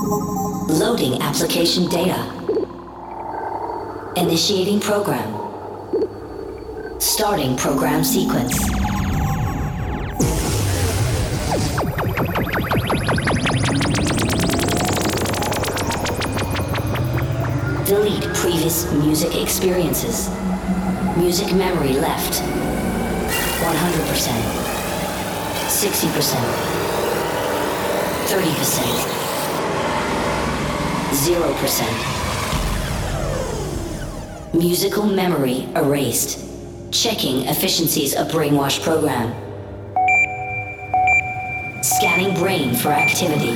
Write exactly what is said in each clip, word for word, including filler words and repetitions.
Loading application data. Initiating program. Starting program sequence. Delete previous music experiences. Music memory left. one hundred percent. sixty percent. thirty percent. zero percent. Musical memory erased. Checking efficiencies of brainwash program. Scanning brain for activity.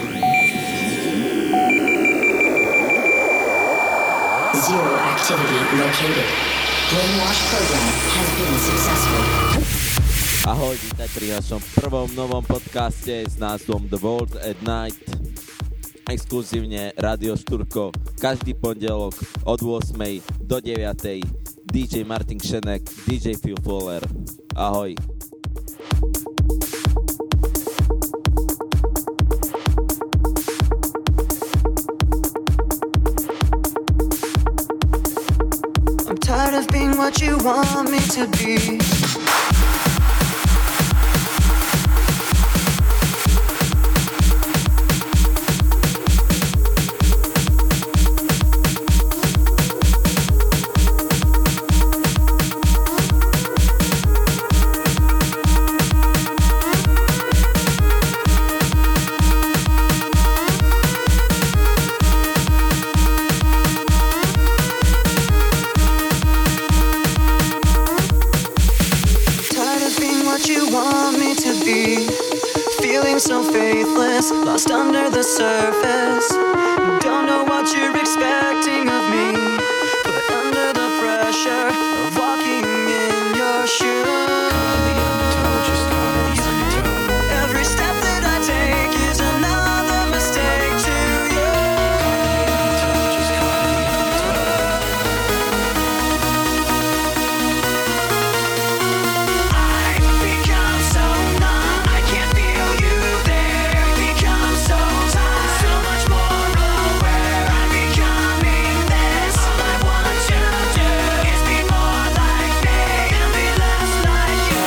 Zero activity located. Brainwash program has been successful. Ahoj, vítajte pri našom prvom novom podcaste s názvom The World at Night. Exkluzívne Radio Štúrko, každý pondelok od ôsmej do deviatej. dý džej Martin Kšenek, dý džej Phil Fowler. Ahoj. I'm tired of being what you want me to be. Lost under the surface. Don't know what you're expecting of me, but under the pressure of walking in your shoes, every step that I take is another mistake to you. I've become so numb, I can't feel you there. So much more aware, I'm becoming this. All I want to do is be more like me and be less like you.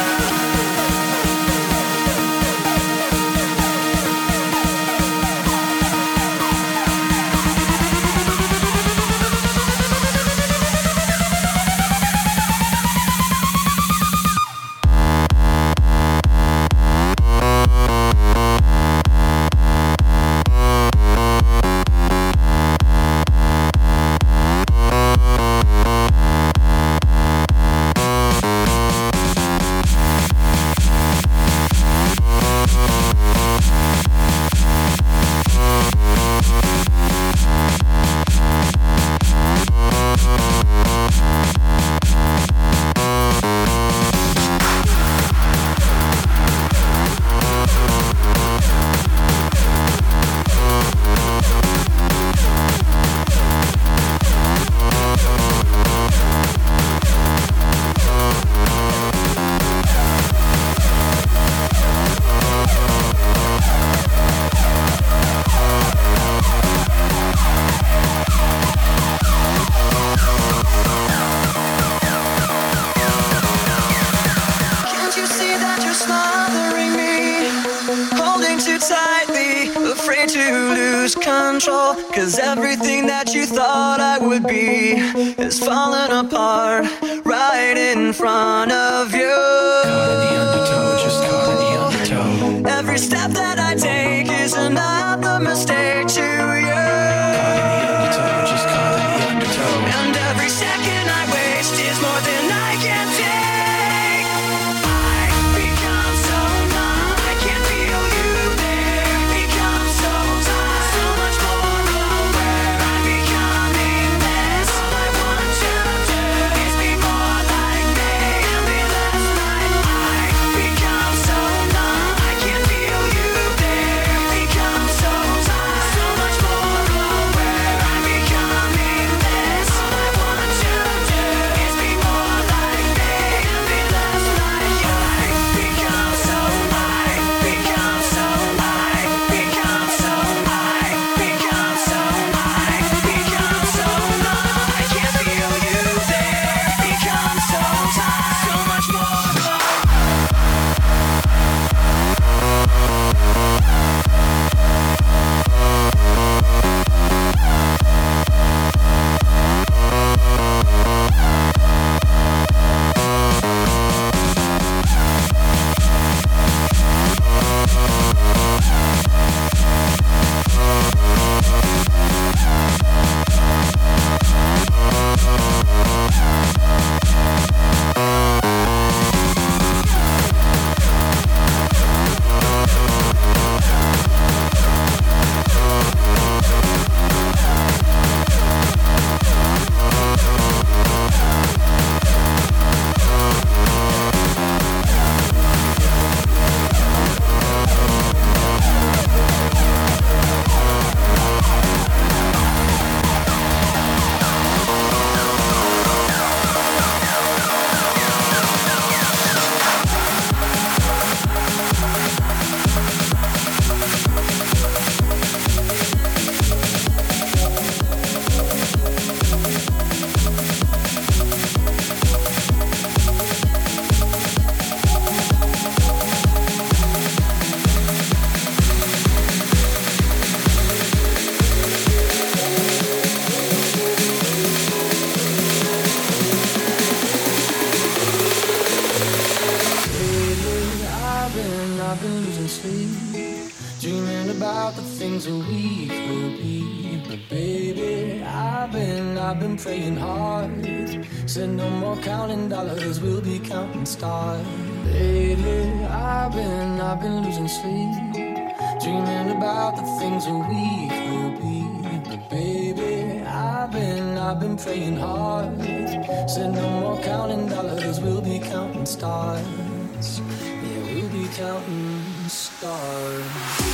Cause everything that you thought I would be is falling apart right in front of you. Caught in the undertow, just caught in the undertow. Every step that I take is another mistake to you. Caught in the undertow, just caught in the undertow. And every second I waste is more than I can take. I've become so numb, I can't feel you there. Become so tired, so much more. Become so tired. about the things a week will be. But baby, I've been, I've been praying hard. Said no more counting dollars, we'll be counting stars. Lately, I've been, I've been losing sleep, dreaming about the things a week will be. But baby, I've been, I've been praying hard. Said no more counting dollars, we'll be counting stars. Yeah, we'll be counting stars.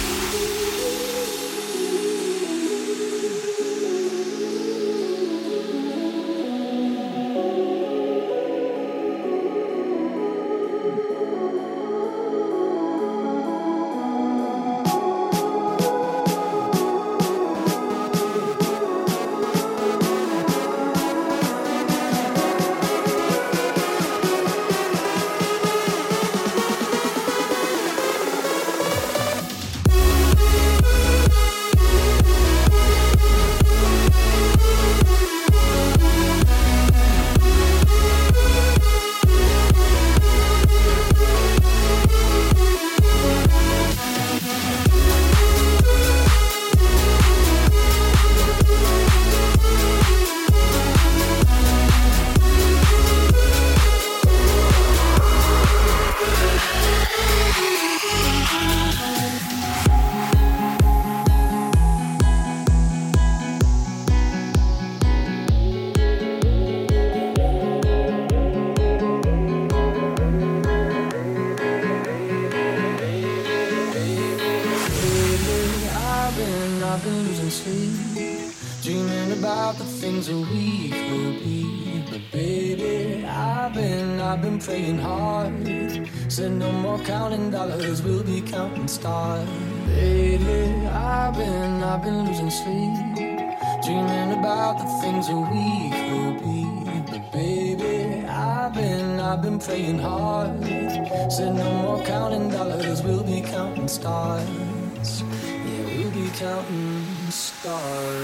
Praying hard, said no more counting dollars, we'll be counting stars. Lately, I've been, I've been losing sleep, dreaming about the things a week will be. But baby, I've been, I've been praying hard, said no more counting dollars, we'll be counting stars. Yeah, we'll be counting stars.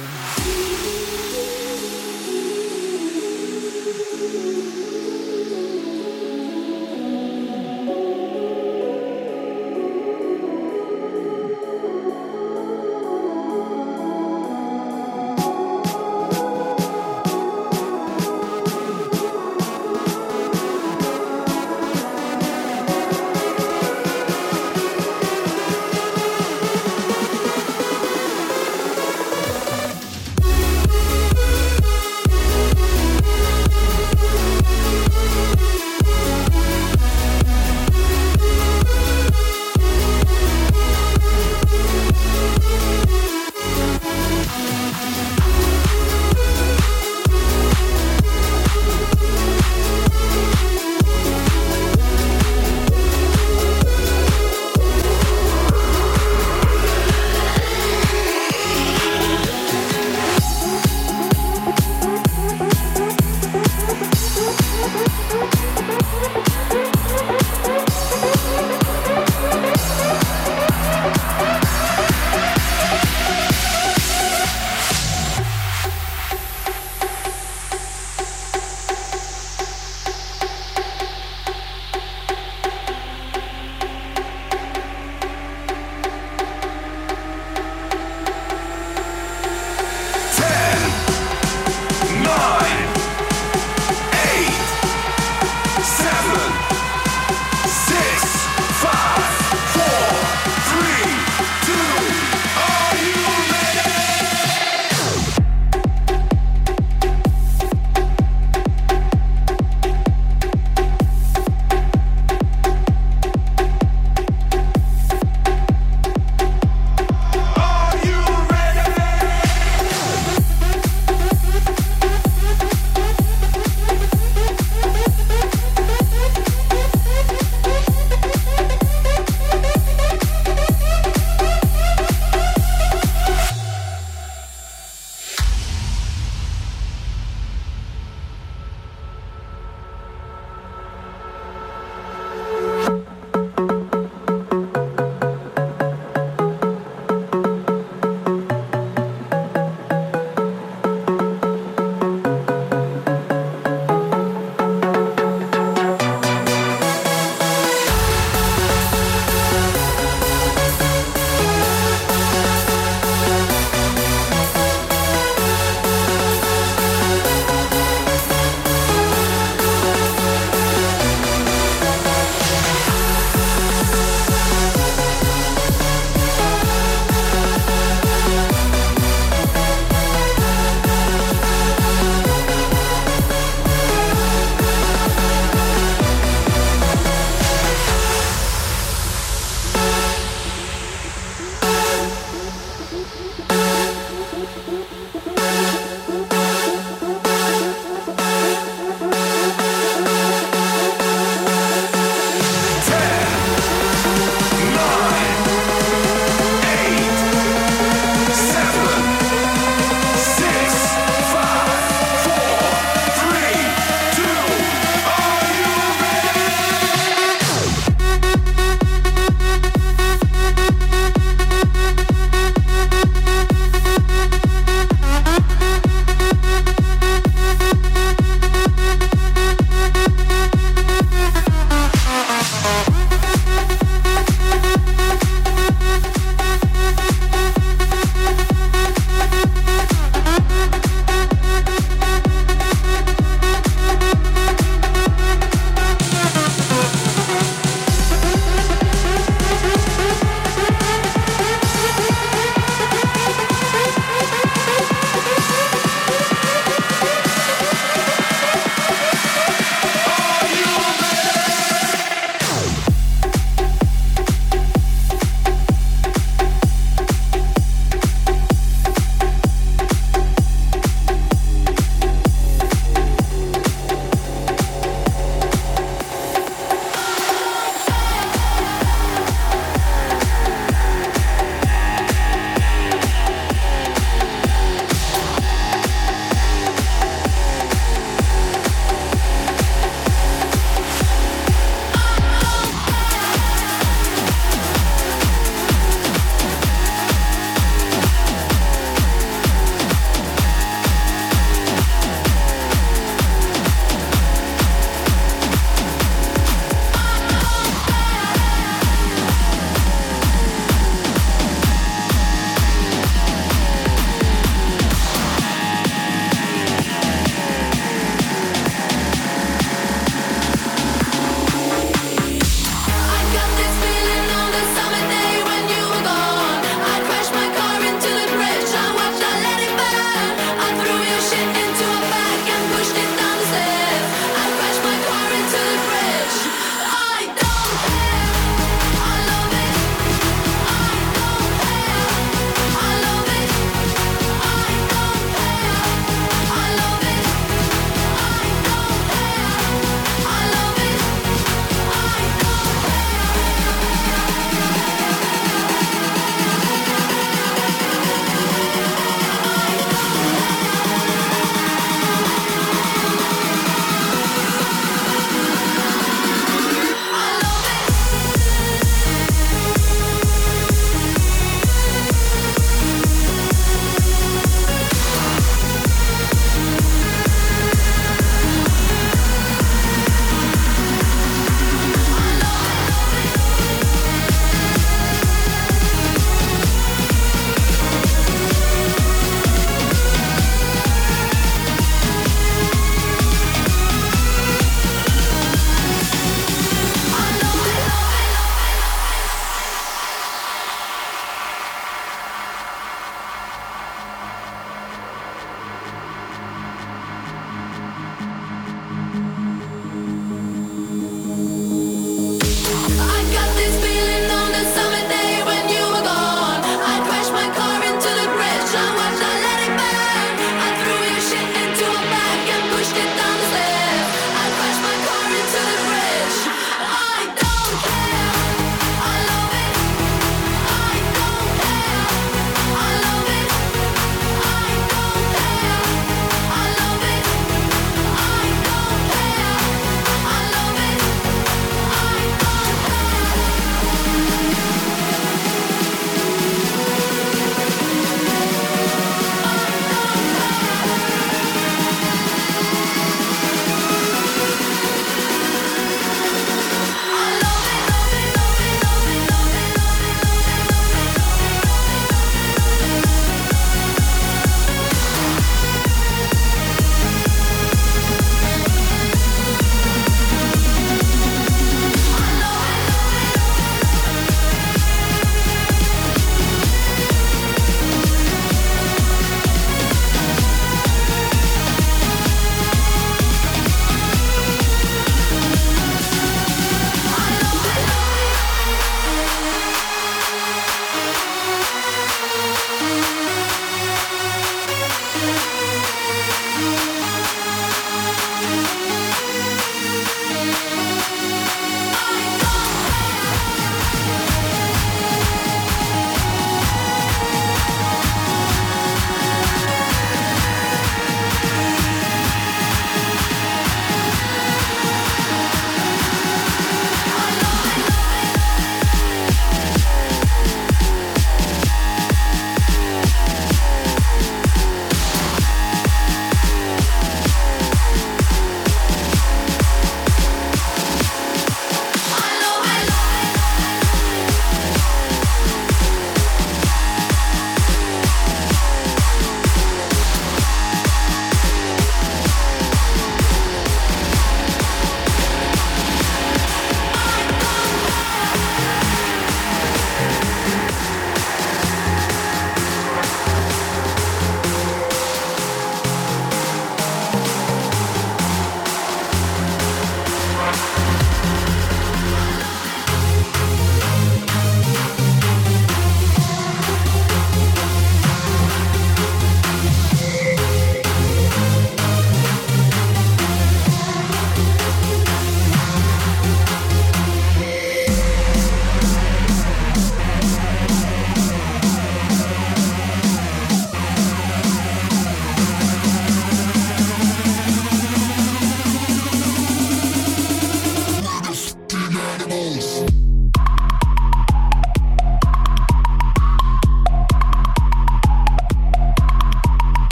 We'll be right back.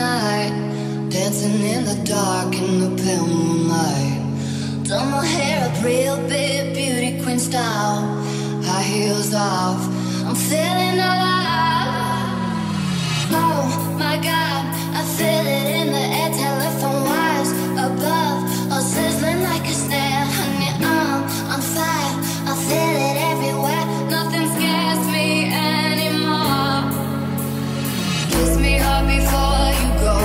night, dancing in the dark in the pale moonlight. Done my hair up real big, beauty queen style. High heels off, I'm feeling alive. Oh my God, I feel it in the air. Telephone wires above, all sizzling like a snare. Honey, I'm on fire, I feel it everywhere. Nothing scares me anymore. Kiss me hard before you go.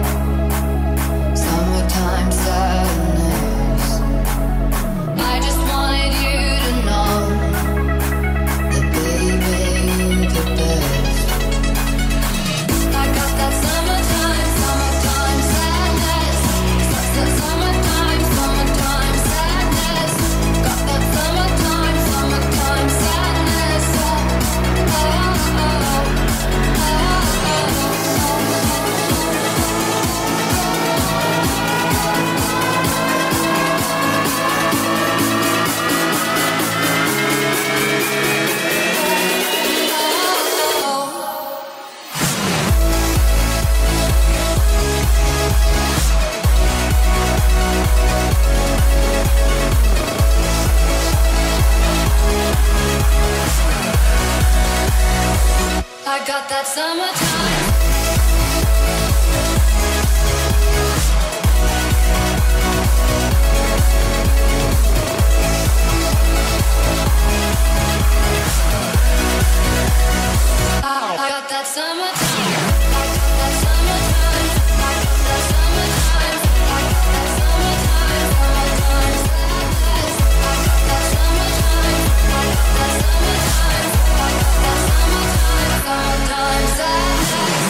Summertime sadness. I just wanted you to know that baby, you're the best. I got that summertime, summertime sadness. Summertime, summertime sadness. Got that summertime, summertime sadness. Oh, oh, oh, I got that summertime. I got that summertime. I got that summertime. I got that summertime. I got that summertime. Summertime sadness. I got that summertime. I got that summertime. I got that summertime. Summertime sadness.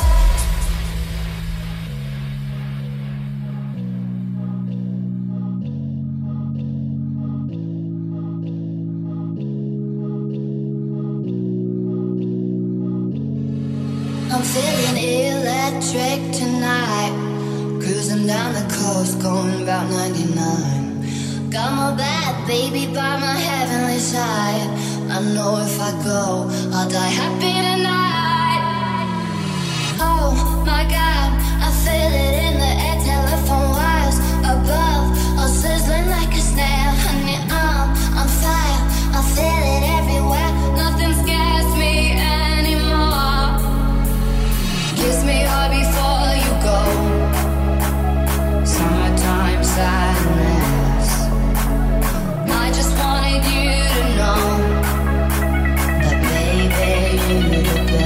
I'm feeling electric tonight. Cruising down the coast, going about ninety-nine. Got my bad baby by my heavenly side. I know if I go, I'll die happy tonight. Oh my God, I feel it in the air. Telephone wires above, all sizzling like a snare. Honey, I'm on fire, I feel it everywhere. Nothing scares me anymore. Kiss me hard before you go. Summertime sadness. I just wanted you to know that baby, you're the best.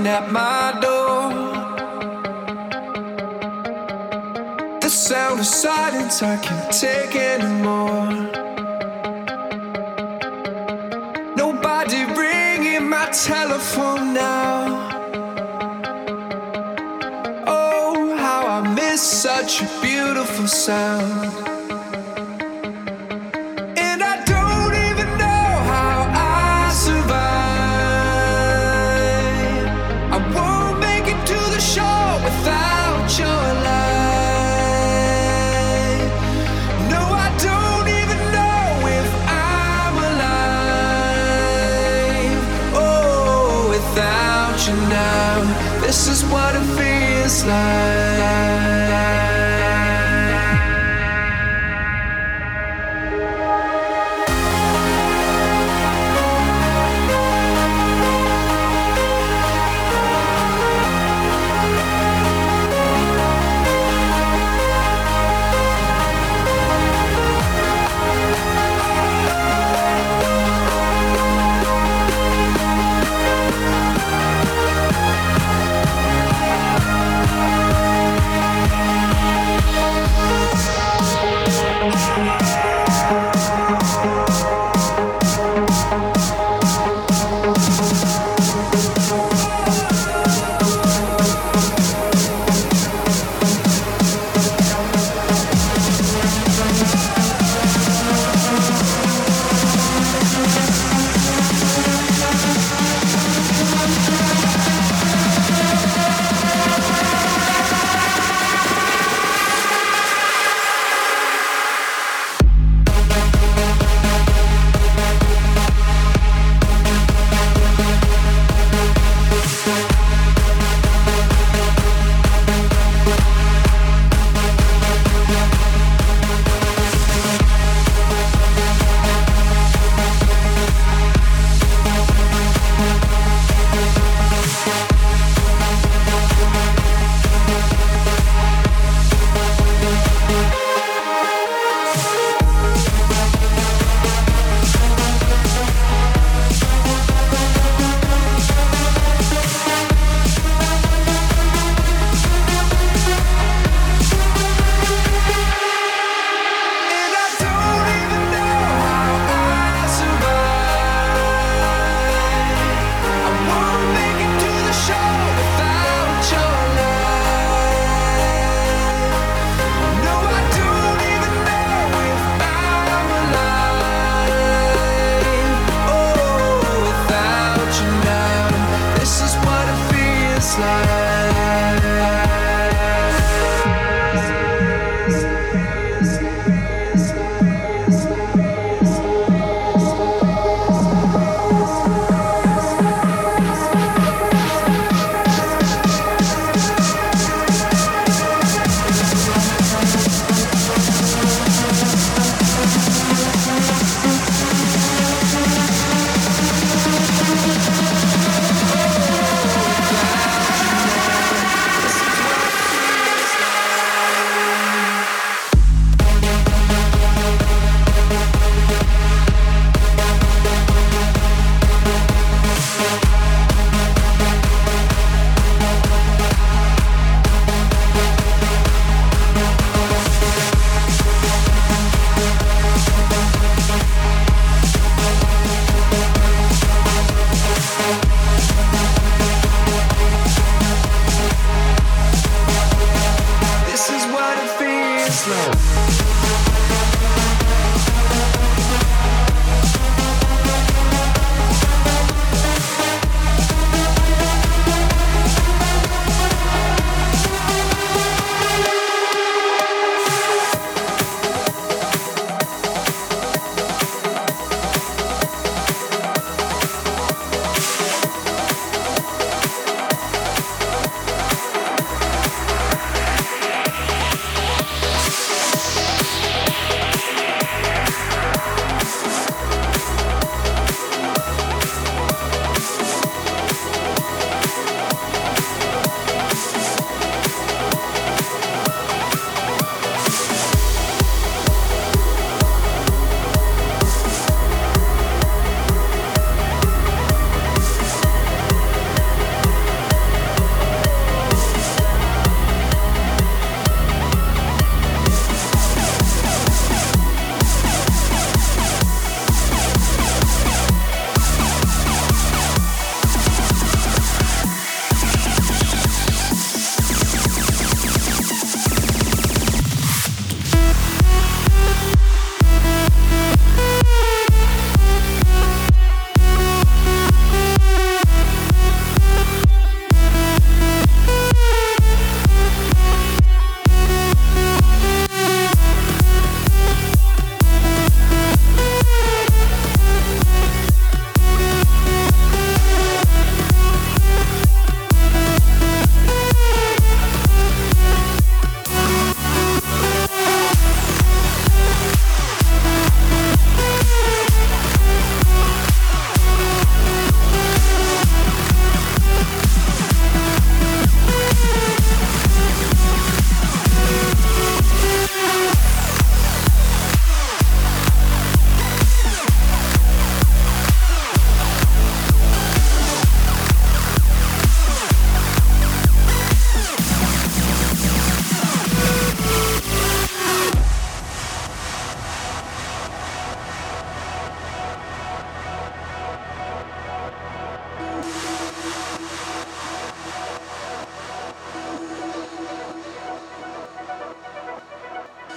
at my door. The sound of silence I can't take anymore. Nobody ringing my telephone now. Oh, how I miss such a beautiful sound. And I don't even know how I survive. I won't make it to the shore without your light. No, I don't even know if I'm alive. Oh, without you now, this is what it feels like.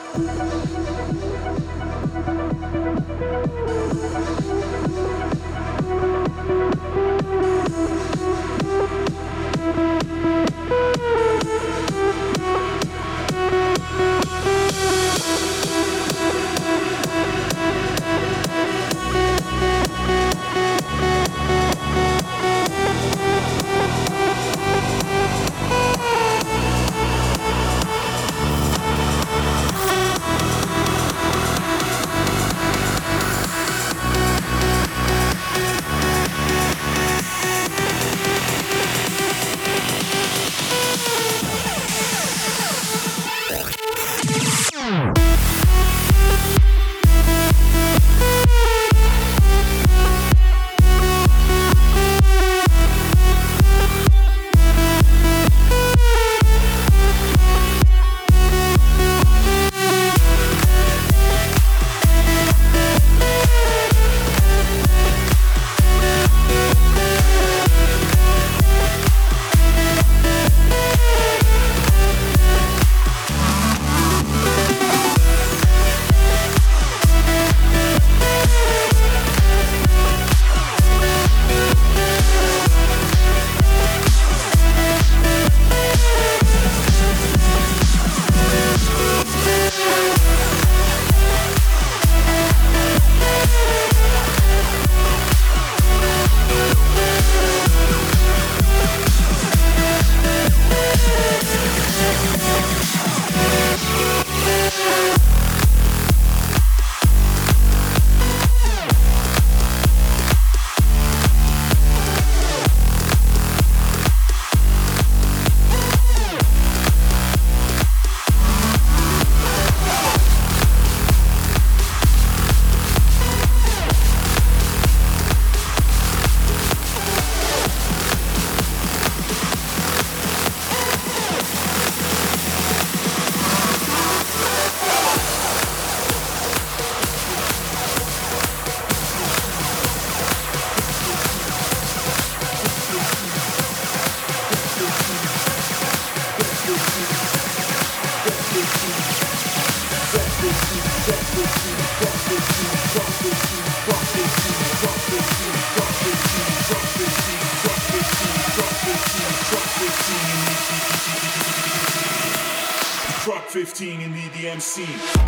Truck fifteen in the E D M scene.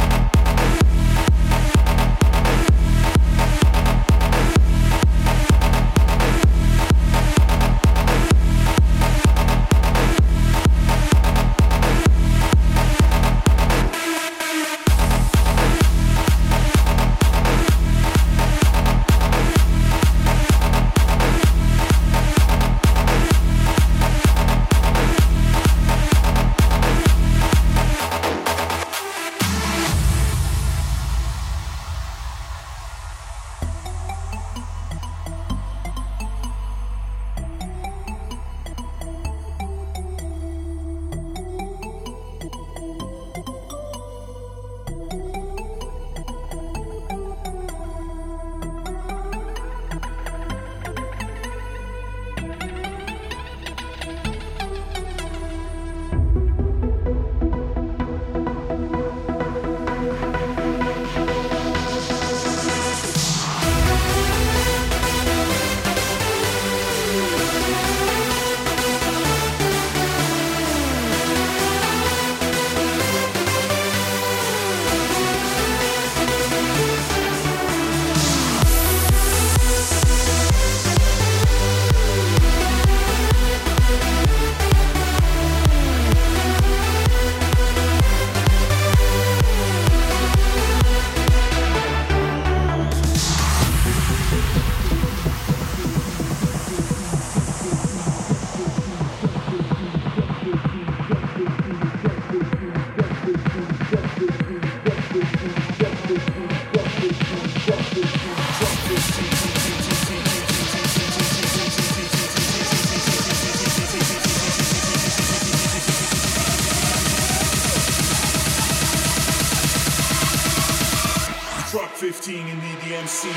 fifteen in the E D M scene.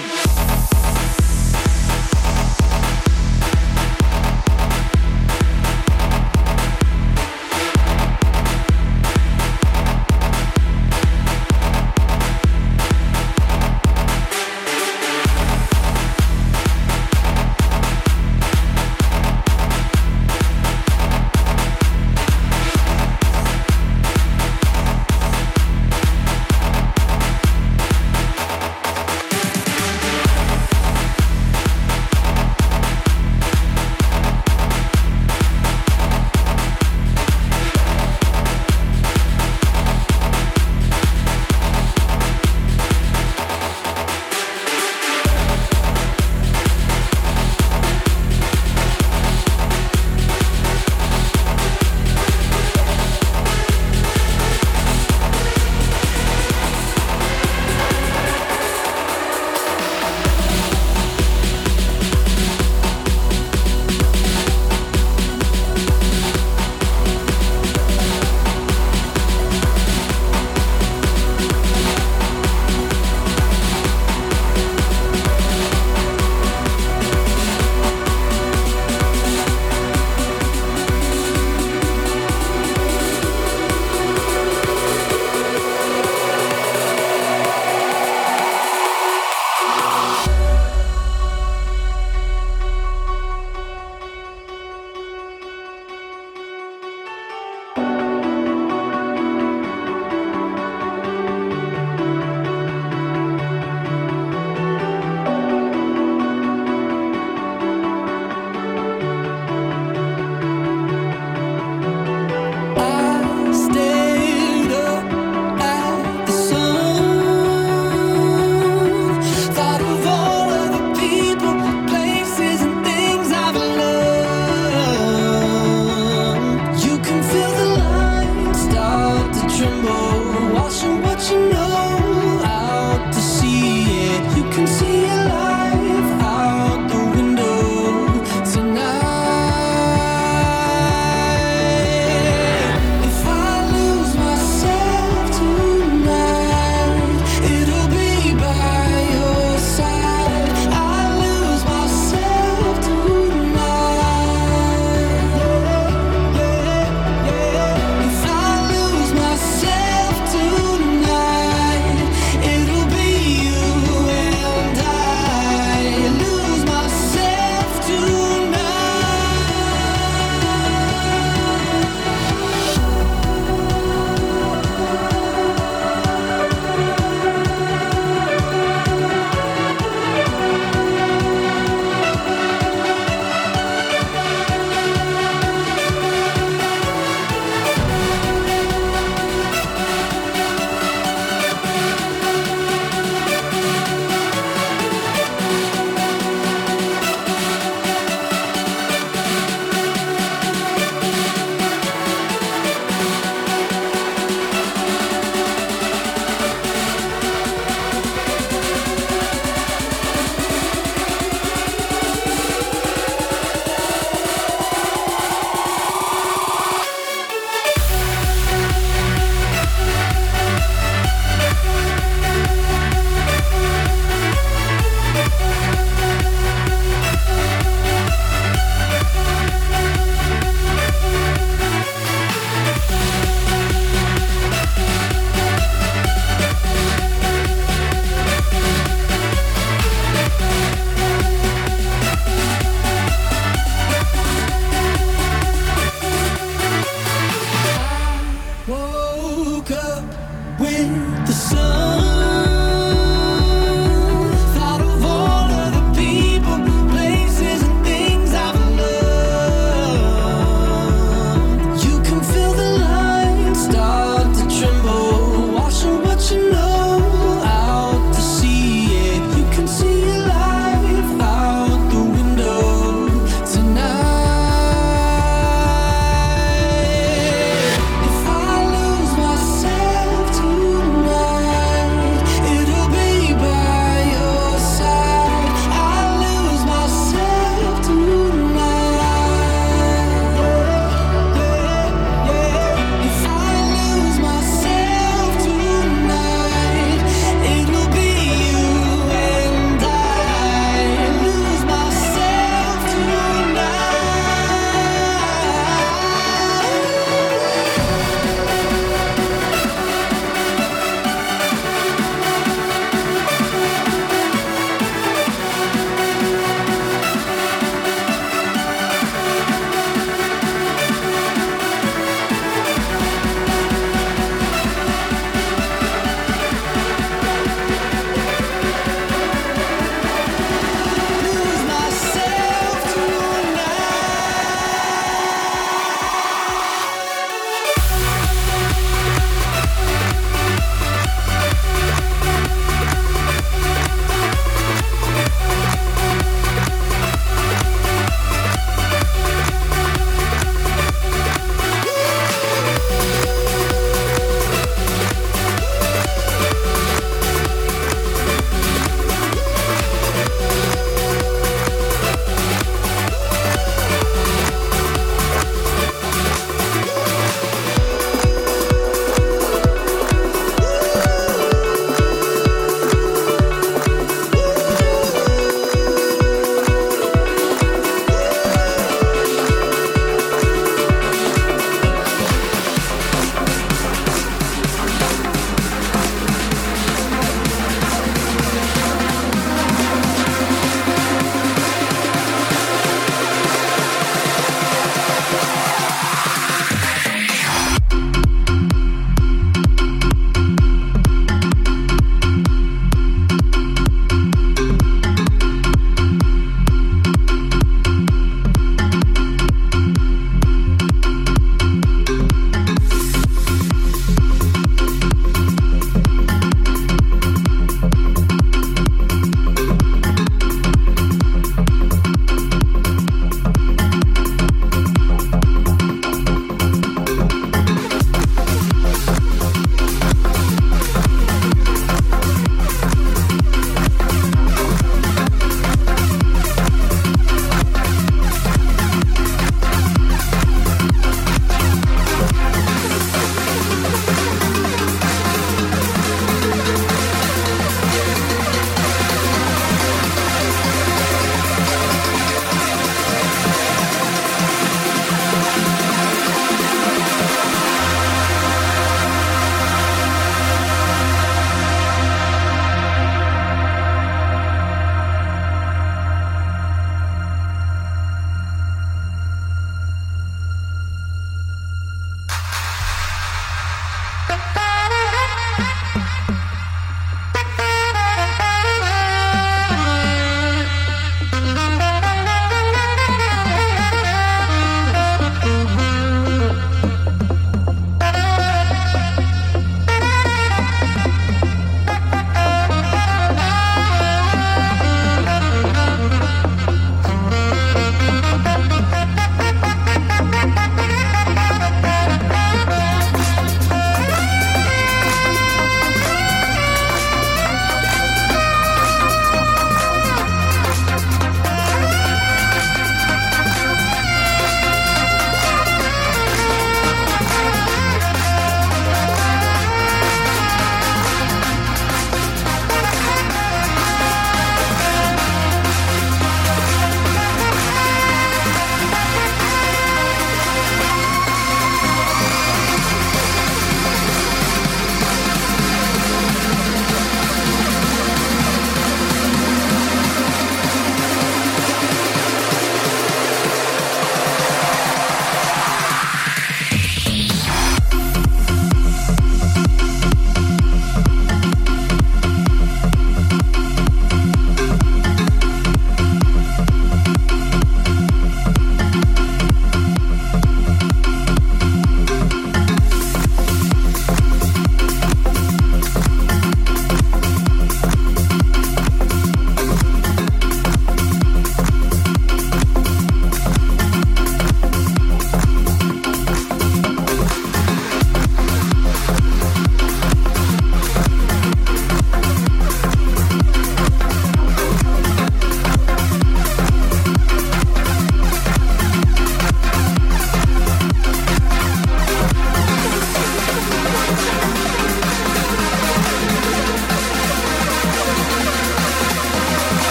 woke up with the sun.